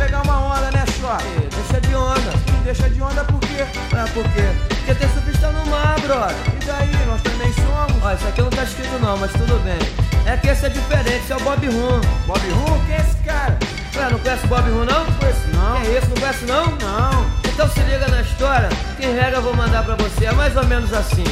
pegar uma onda, né, só? Deixa de onda. Deixa de onda por quê? Ah, por quê? Porque tem surfista no mar, brother. E daí, nós também somos. Ó, isso aqui não tá escrito não, mas tudo bem. É que esse é diferente, esse é o Bob Rum. Bob Rum? Quem é esse cara? Ué, não conhece o Bob Rum não? Não conheço não. Quem é esse? Não conhece não? Não. Então se liga na história, que em regra eu vou mandar pra você. É mais ou menos assim.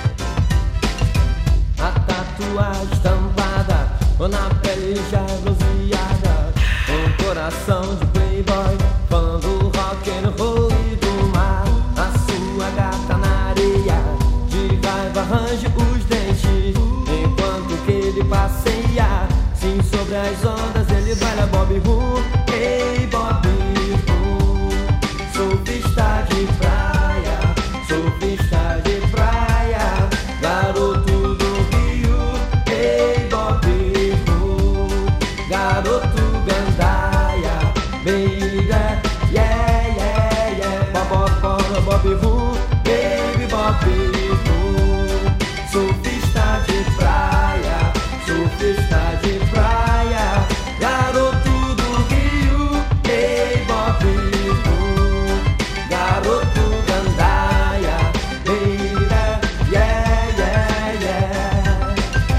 A tatuagem estampada, ou na pele já bronzeada, um coração de playboy, fã do rock and roll e do mar. A sua gata na areia, de raiva arranje os dentes, enquanto que ele passeia, sim, sobre as ondas ele baila Bob Rum. Ei, Bob Rum, surfista de praia, surfista de praia, garoto do Rio. Ei, Bob Rum, garoto gandaia, baby, yeah, yeah, yeah, Bob Rum, baby, Bob Rum, surfista de praia, surfista de praia, garoto do Rio. Ei, Bob Rum, garoto gandaia, baby, yeah, yeah, yeah.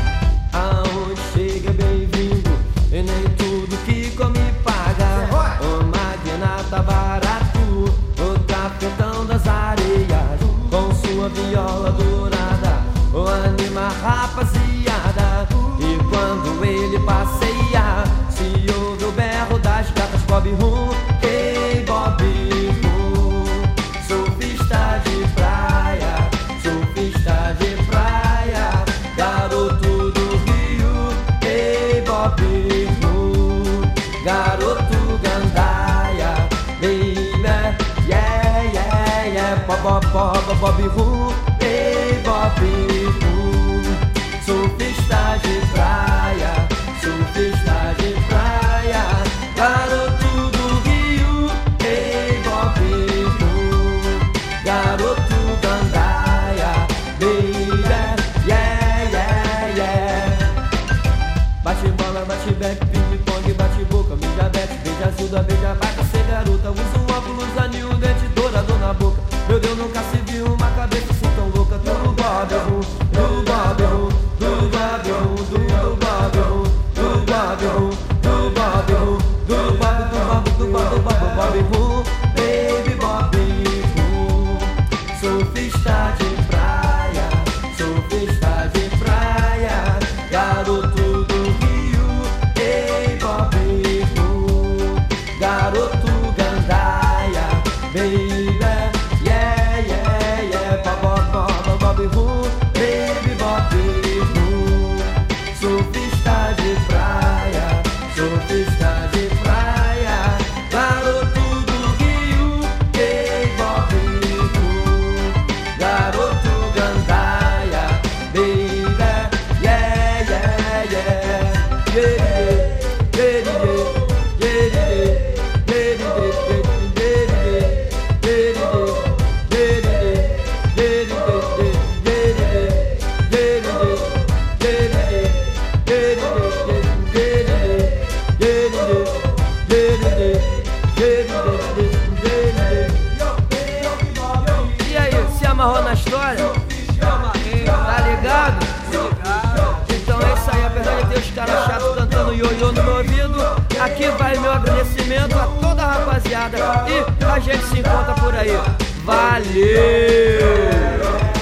Aonde chega bem-vindo, e nem tudo que come paga. O magnata barato, o capitão das areias, com sua viola dourada, o anima rapaziada. E quando ele passeia, se ouve o berro das gatas Bob Rum. Ei, Bob Rum, surfista de praia, surfista de praia, garoto do Rio. Ei, Bob Rum, garoto gandaia, baby, yeah, yeah, yeah, Bob Rum. Ei, Bob Rum, surfista de praia, surfista de praia, garoto do Rio. Ei, Bob Rum, garoto gandaia, baby, yeah, yeah, yeah. Bate bola, bate back, ping-pong, bate boca, mija bete, beija ajuda, beija vaca, ser garota. Usa um óculos, anil, dente, dourador na boca. Meu Deus, nunca se viu uma cabeça assim tão louca. Do Bob Rum, do Bob Rum, do Bob Rum, do Bob Rum, do Bob Rum, do Bob Rum, do Bob Rum, baby, Bob Rum, surfista de praia, surfista de praia, garoto do Rio. Ei, Bob Rum, garoto gandaia, baby, yeah, yeah, yeah, Bob Rum, baby, Bob Rum, surfista de praia, surfista de praia, garoto do Rio. Ei, Bob Rum, garoto gandaia, baby, yeah, yeah, yeah, yeah, E aí, se amarrou na história? Tá ligado? Então é isso aí, apesar de ter os caras chatos cantando ioiô no meu ouvido, aqui vai meu agradecimento a toda a rapaziada e a gente se encontra por aí. Valeu!